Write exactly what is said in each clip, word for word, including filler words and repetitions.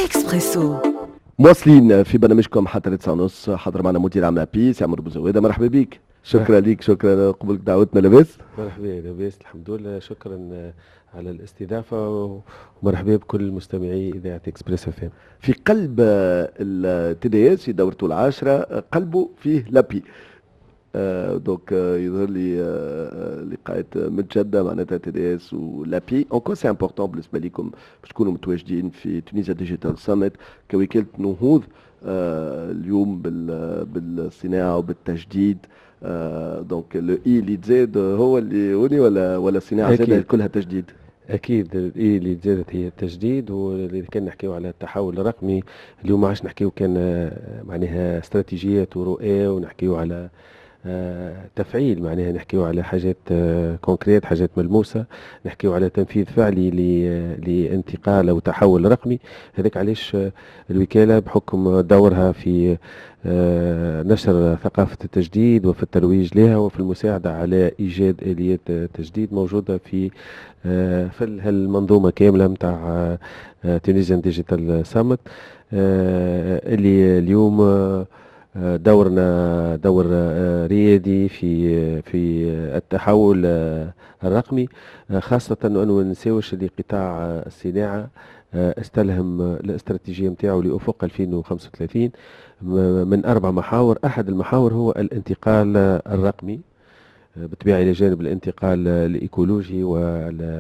اكسبريسو. مواصلين في برنامجكم حتى تسعة ونص. حضر معنا مدير عام لابي سي عمرو بوزويده. مرحبا بك. شكرا لك، شكرا قبولك دعوتنا. لاباس؟ مرحبا، لاباس الحمد لله. شكرا على الاستضافه ومرحبا بكل مستمعي اذاعه اكسبريس اف ام. في قلب التي دي اس في دورته العاشره قلبه فيه لابي. آه دونك آه يظهر لي آه لقاءات متجدة معناتها تي دي اس ولابي. اونكو سي امبورتون بالنسبة لكم باش تكونوا متواجدين في تونيزيا ديجيتال ساميت كوكالة نهوض آه اليوم بالصناعة وبالتجديد. آه دونك لو اي اللي تزاد هو اللي هوني ولا ولا الصناعة زادة كلها تجديد؟ اكيد الاي اللي زادت هي التجديد، واللي كان نحكيو على التحول الرقمي اليوم ما عادش نحكيو كان معناها استراتيجيات ورؤى، ونحكيو على آه تفعيل، معناها نحكيو على حاجات آه كونكريت، حاجات ملموسة، نحكيو على تنفيذ فعلي لانتقال أو تحول رقمي. هذاك علاش آه الوكالة بحكم دورها في آه نشر ثقافة التجديد وفي الترويج لها وفي المساعدة على إيجاد آليات تجديد موجودة في آه في المنظومة كاملة متاع تونيزيان ديجيتال سامت، آه اللي اليوم آه دورنا دور ريادي في في التحول الرقمي، خاصة أنه ما ننساوش اللي قطاع الصناعة استلهم الاستراتيجية نتاعو لأفق ألفين وخمسة وثلاثين من أربع محاور. أحد المحاور هو الانتقال الرقمي، بالطبيعة إلى جانب الانتقال الإيكولوجي وال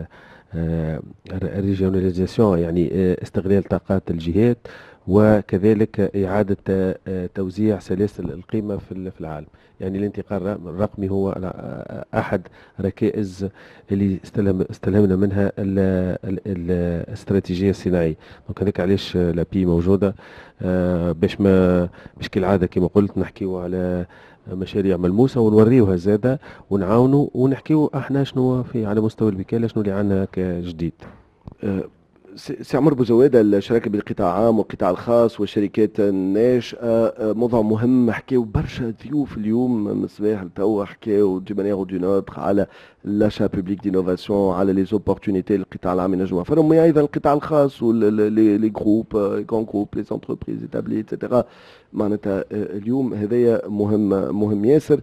الريجيوناليزاسيون، يعني استغلال طاقات الجهات، وكذلك إعادة توزيع سلاسل القيمة في العالم. يعني الانتقال الرقمي هو أحد ركائز اللي استلم استلمنا منها الاستراتيجية الصناعية. دونك هذاك علاش لابي موجودة، باش ما باش كالعادة كما قلت نحكيو على مشاريع ملموسة ونوريوها زادة ونعاونوا ونحكيو احنا شنو في على مستوى الوكالة شنو اللي عندنا كجديد. أه سي عمرو بوزويده، الشراكه بين القطاع العام والقطاع الخاص والشركات الناشئه موضوع مهم. حكاو برشا ضيوف اليوم من الصباح لتوا، حكاو دي مانيير دو نوتر على لاشا بوبليك دينوفاسيون، على لي زوبورتونيتي للقطاع العام ينجموا يوفرهم، ايضا القطاع الخاص ولي جروب لي كون جروب لي انتربريز ايتابلي اتسيتيرا. معناتها اليوم هذايا مهم مهم ياسر.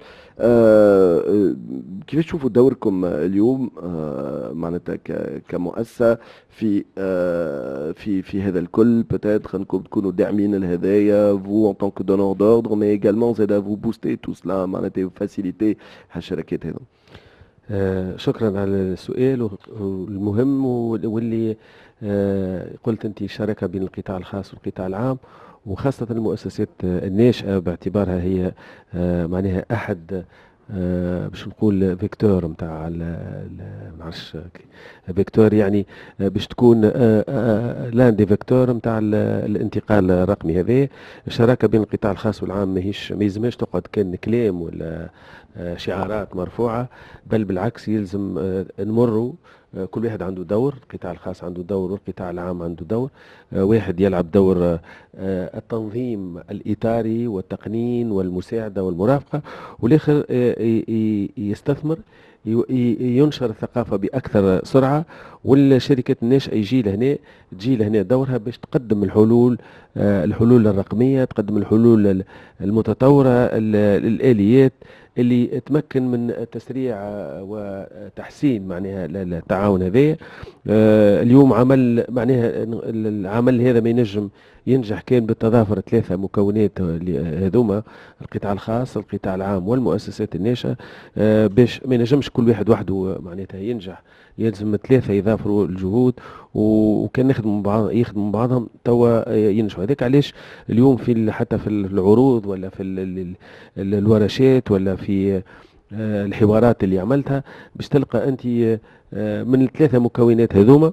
آه كيفاش تشوفوا دوركم اليوم آه معناتها كمؤسسه في آه في في هذا الكل؟ بتاتر انكم تكونوا داعمين لهذايا فو ان طونك دونور دوردر، مي ايجالمون زاد فو بوستي تو سلا معناتها فاسيليتي هالشركات هذو. آه شكرا على السؤال والمهم، واللي آه قلت انت شراكه بين القطاع الخاص والقطاع العام، وخاصة المؤسسات الناشئة باعتبارها هي آه معناها أحد آه باش نقول فيكتور نتاع ما نعرفش فيكتور، يعني آه باش تكون آه لان دي فيكتور نتاع الانتقال الرقمي. هذا الشراكة بين القطاع الخاص والعام ماهيش ما يلزمهاش تقعد كان كلام ولا آه شعارات مرفوعة، بل بالعكس يلزم آه نمروا كل واحد عنده دور. القطاع الخاص عنده دور والقطاع العام عنده دور. واحد يلعب دور التنظيم الإطاري والتقنين والمساعدة والمرافقة، والآخر يستثمر ينشر الثقافة بأكثر سرعة، والشركات الناشئة يجي لهنا تجي لهنا دورها باش تقدم الحلول الحلول الرقمية، تقدم الحلول المتطورة، الآليات اللي تمكن من تسريع وتحسين معناها التعاون هذا. اليوم عمل معناها العمل هذا ما ينجم ينجح كان بالتضافر ثلاثة مكونات هذوما، القطاع الخاص القطاع العام والمؤسسات الناشئة، باش ما ينجمش كل واحد وحده معناتها ينجح، يلزم ثلاثة يضافروا الجهود وكان يخدموا بعض يخدموا بعضهم توا ينجحوا. هذاك علاش اليوم في حتى في العروض ولا في الورشات ولا في الحوارات اللي عملتها باش تلقى انت من الثلاثة مكونات هذوما،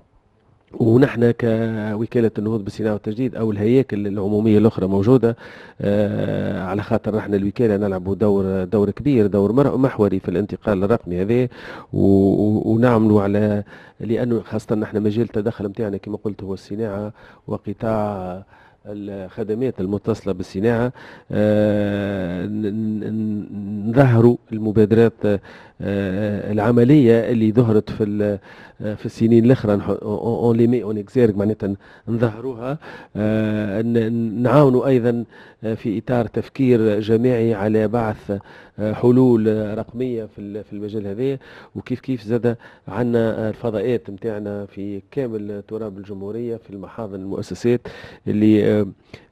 ونحن كوكالة النهوض بالصناعة والتجديد أو الهياكل العمومية الأخرى موجودة، آه على خاطر نحن الوكالة نلعب دور دور كبير، دور محوري في الانتقال الرقمي هذا، ونعملوا على لأنه خاصة نحن مجال التدخل متاعنا كما قلت هو الصناعة وقطاع الخدمات المتصلة بالصناعة. آه نظهروا المبادرات العمليه اللي ظهرت في في السنين الاخرى اون لي مي اون اكزيرغ معناتها نظهروها، نعاونوا ايضا في اطار تفكير جماعي على بعث حلول رقميه في في المجال هذا. وكيف كيف زاد عندنا الفضاءات نتاعنا في كامل تراب الجمهوريه في المحاضن المؤسسات اللي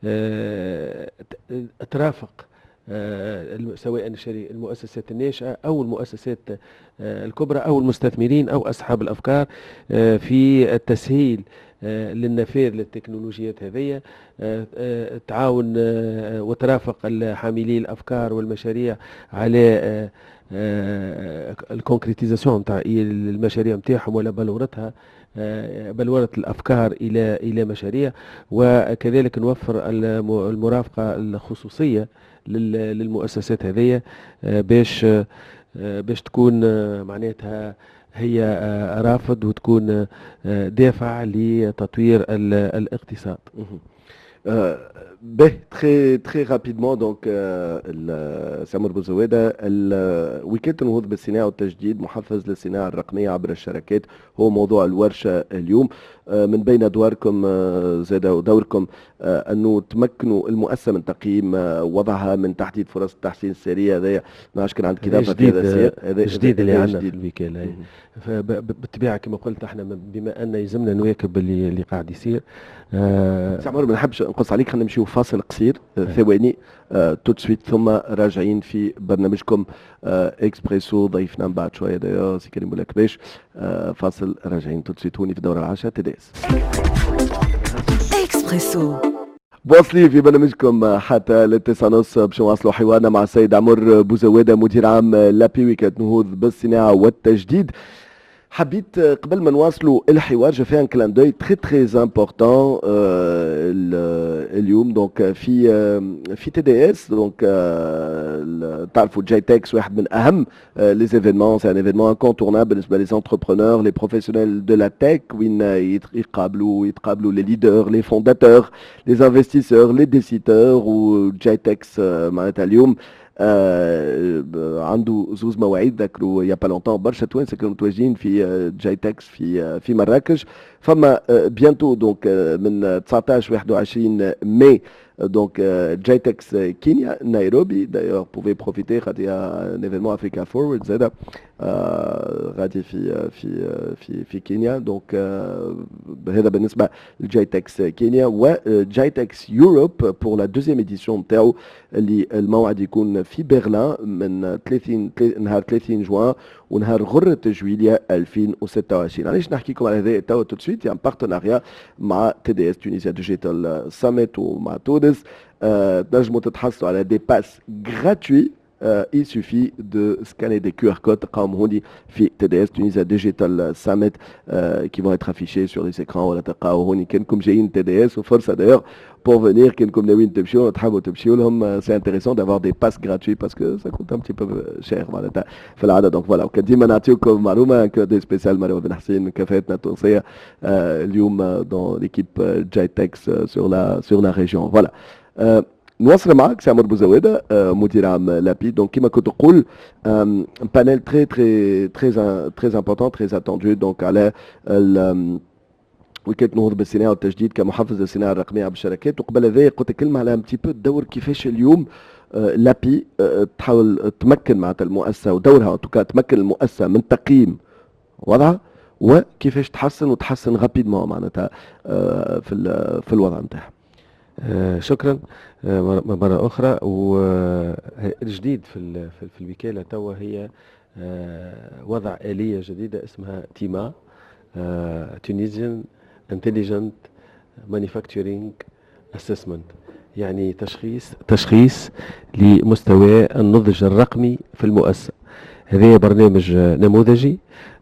ترافق سواء المؤسسات الناشئة أو المؤسسات الكبرى أو المستثمرين أو أصحاب الأفكار في التسهيل للنفاذ للتكنولوجيات هذه، تعاون وترافق حاملي الأفكار والمشاريع على الكونكريتيزاسيون نتاع المشاريع نتاعهم ولا بلورتها بلورة الأفكار إلى إلى مشاريع. وكذلك نوفر المرافقة الخصوصية للمؤسسات هذه باش باش تكون معناتها هي رافد وتكون دافع لتطوير الاقتصاد. Euh, ben, très, très rapidement, donc, euh, سامر بوزويدة، وكالة النهوض بالصناعة والتجديد محفز للصناعة الرقمية عبر الشركات هو موضوع الورشة اليوم. من بين أدواركم زاد ودوركم أنه تمكنوا المؤسسة من تقييم وضعها، من تحديد فرص التحسين السريع. هذا ما عادش كان عند كتابة في هذا السياق، هذا جديد اللي عندنا في الوكالة. فبالطبيعة كما قلت احنا بما أن يلزمنا نواكب اللي, اللي قاعد يصير. سامر ما نحبش نقص عليك، خلينا نمشيو فاصل قصير ثواني توت سويت ثم راجعين في برنامجكم اكسبريسو. ضيفنا من بعد شويه دايوغ سي كريم بولاكباش. فاصل راجعين توت سويت هوني في الدوره العاشره تي دي اس اكسبريسو. واصلين في برنامجكم حتى للتسعة ونص باش نواصلوا حوارنا مع السيد عمر بوزويدة مدير عام لابي وكالة نهوض بالصناعة والتجديد. حبيت قبل ما نواصلوا الحوار جو في ان كلان دوي تري تري امبورطون اليوم دونك في في تي دي اس. دونك تعرفوا جاي تكس واحد من اهم لي زيفينمون، سي ان ايفينمون انكونتورنابل بالنسبه لي زونتربرونور لي بروفيسيونيل دو لا تك، وين يتقابلوا يتقابلوا لي ليدر لي فونداتور لي انفستيسور لي ديسيدور. وجاي تكس معناتها اليوم آه عنده زوز مواعيد ذكروا يا با لونتون برشا توانسه كانوا متواجدين في جاي تكس في في مراكش. فما بيانتو دونك من تسعطاش واحد وعشرين ماي دونك جاي تكس كينيا نيروبي. دايوغ بوفي بروفيتي خاطر ان ايفينمون افريكا فورورد زاده غادي في في في في كينيا. دونك هذا بالنسبه لجاي تكس كينيا. وجاي تكس يوروب بور لا دوزيام اديسيون نتاعو اللي الموعد يكون في برلين من ثلاثين نهار ثلاثين جوان ونهار غرة جويلية ألفين وستة وعشرين. علاش نحكيكم على هذا توا تو سويت؟ يعني بارتناريا مع تي دي اس تونيزيا ديجيتال ساميت ومع تونس. تنجموا تتحصلوا على دي باس غراتوي. Euh, il suffit de scanner des Q R codes comme on dit في T D S Tunisia Digital Summit euh, qui vont être affichés sur les écrans. ولا تلقاو هوني كانكم جايين T D S وفرصة d'ailleurs pour venir كانكم ناويين تمشيو تحبوا تمشيو لهم. C'est intéressant d'avoir des passes gratuits parce que ça coûte un petit peu cher معناتها في العادة. دونك فوالا وكان ديما نعطيوكم معلومة كو سبيسيال مروة بن حسين كفاءتنا التونسية euh, اليوم dans l'équipe جاي تكس sur la sur la région. Voilà. Euh, نواصل معك سي عمر بوزويدة مدير عام لابي. دونك كيما كنت تقول ان بانيل تري تري تري تري امبورطون تري اتوندو دونك على وكالة نهوض بالصناعة والتجديد كمحفز للصناعة الرقمية بالشركات. وقبل هذا قلت كلمة على امتي بو الدور كيفاش اليوم لابي تحاول تمكن معناتها المؤسسة ودورها توكا تمكن المؤسسة من تقييم وضعها وكيفاش تحسن وتحسن غابيدمون معناتها في في الوضع نتاعها. آه شكرا آه مرة أخرى. والجديد في في الوكالة توا هي آه وضع آلية جديدة اسمها تيما Tunisian Intelligent Manufacturing Assessment، يعني تشخيص تشخيص لمستوى النضج الرقمي في المؤسسة. هذا برنامج نموذجي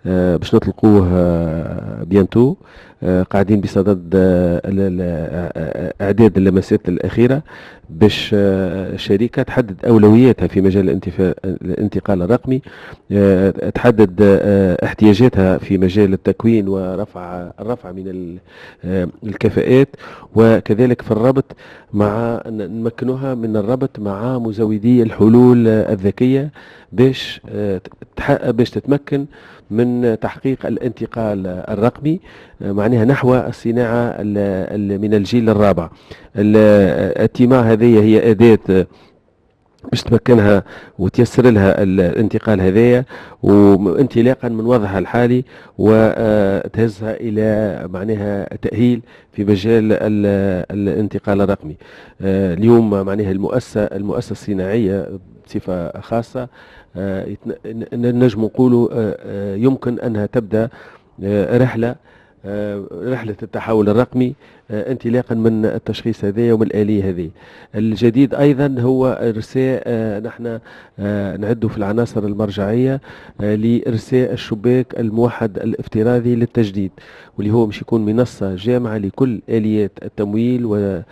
آه، باش نطلقوه آه، بيانتو. آه، قاعدين بصدد آه، ال- ال- آه، اعداد اللمسات الاخيره باش آه، الشركه تحدد اولوياتها في مجال الانتفا- الانتقال الرقمي. آه، تحدد آه، احتياجاتها في مجال التكوين ورفع الرفع من ال- آه، الكفاءات، وكذلك في الربط مع نمكنوها من الربط مع مزودي الحلول آه، الذكيه باش آه، تح- باش تتمكن من تحقيق الانتقال الرقمي، آه، معناها نحو الصناعة ال- ال- من الجيل الرابع. ال- التيمة هذه هي أداة آه، باش تمكنها وتيسر لها ال- الانتقال هذايا، وانطلاقا من وضعها الحالي وتهزها الى معناها تأهيل في مجال ال- الانتقال الرقمي. آه، اليوم معناها المؤسسة المؤسسة الصناعية بصفة خاصة، آه، يتن- ن- نجم نقولوا آه، آه، يمكن أنها تبدأ آه، رحلة آه، رحلة التحول الرقمي، آه، انطلاقا من التشخيص هذايا ومن الآلية هذه. الجديد أيضا هو إرساء، آه، نحن آه، نعد في العناصر المرجعية آه، لإرساء الشباك الموحد الافتراضي للتجديد، واللي هو مش يكون منصة جامعة لكل آليات التمويل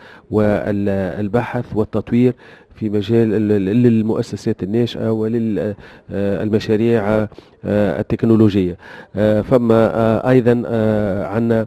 والبحث والتطوير في مجال ال- ال- للمؤسسات الناشئة وللمشاريع التكنولوجية. آه، فما آه، أيضا آه، عندنا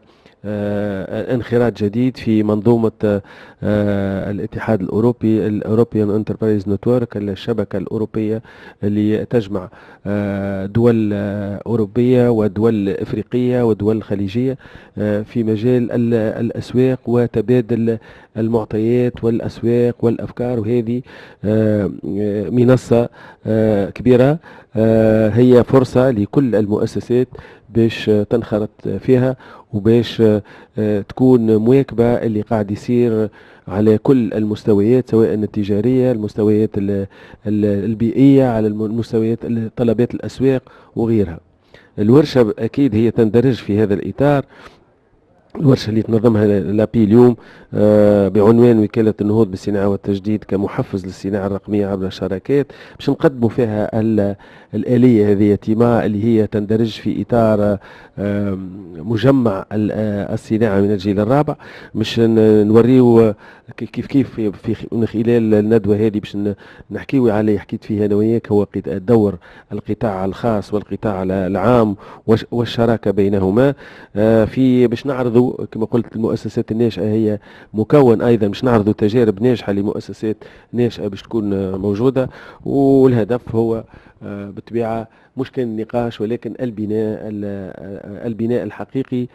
آه، انخراط جديد في منظومة آه، آه، الاتحاد الأوروبي، الأوروبيان انتربرايز نتورك، الشبكة الأوروبية اللي تجمع آه، دول آه، أوروبية ودول إفريقية ودول خليجية آه، في مجال ال- الأسواق وتبادل المعطيات والأسواق والأفكار. وهذه آه، آه، منصة آه، كبيرة، آه، هي فرصة لكل المؤسسات باش آه، تنخرط فيها وباش آه، آه، تكون مواكبة اللي قاعد يصير على كل المستويات، سواء التجارية، المستويات ال- ال- البيئية، على الم- المستويات ال- طلبات الأسواق وغيرها. الورشة أكيد هي تندرج في هذا الإطار. الورشة اللي تنظمها لابي اليوم آه، بعنوان وكالة النهوض بالصناعة والتجديد كمحفز للصناعة الرقمية عبر الشراكات، باش نقدموا فيها ال- الآلية هذه تيما اللي هي تندرج في إطار آه، مجمع ال- آه، الصناعة من الجيل الرابع. باش ن- نوريو كيف كيف في في- من خلال الندوة هذه باش ن- نحكيو عليه، حكيت فيها أنا وياك، هو قط- دور القطاع الخاص والقطاع العام والش- والشراكة بينهما. آه، في باش نعرضوا كما قلت المؤسسات الناشئة هي مكون أيضا، باش نعرضوا تجارب ناجحة لمؤسسات ناشئة باش تكون آه، موجودة. والهدف هو آه، بالطبيعة مش كان نقاش، ولكن البناء ال- آه، البناء الحقيقي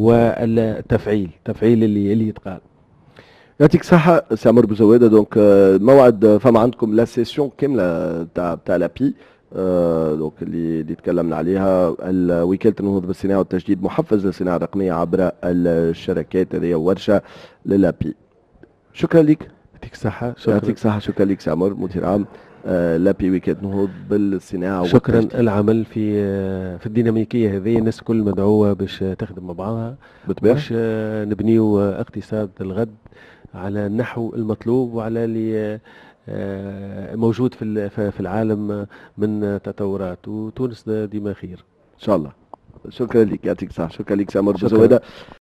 والتفعيل تفعيل اللي اللي يتقال. يعطيك الصحة سي عمر بوزوادة. دونك آه، الموعد آه، فما عندكم لا سيسيون كاملة تاع تاع لابي، آه، دونك اللي اللي تكلمنا عليها ال- وكالة النهوض بالصناعة والتجديد، محفز للصناعة الرقمية عبر الشركات، هذه ورشة للابي. شكرا لك. يعطيك الصحة، شكرا. يعطيك الصحة، شكرا لك سي عمر، مدير عام آه، لابي وكالة النهوض بالصناعة شكرا. والتجديد. العمل في آه، في الديناميكية هذه، الناس كل مدعوة باش تخدم مع بعضها، بالطبيعة. باش آه، نبنيو آه، اقتصاد الغد على النحو المطلوب وعلى اللي آه، موجود في ال- في في العالم من تطورات، وتونس ديما خير. إن شاء الله. شكرا لك، يعطيك الصحة، شكرا لك سي عمر شكرا. بوزوادة.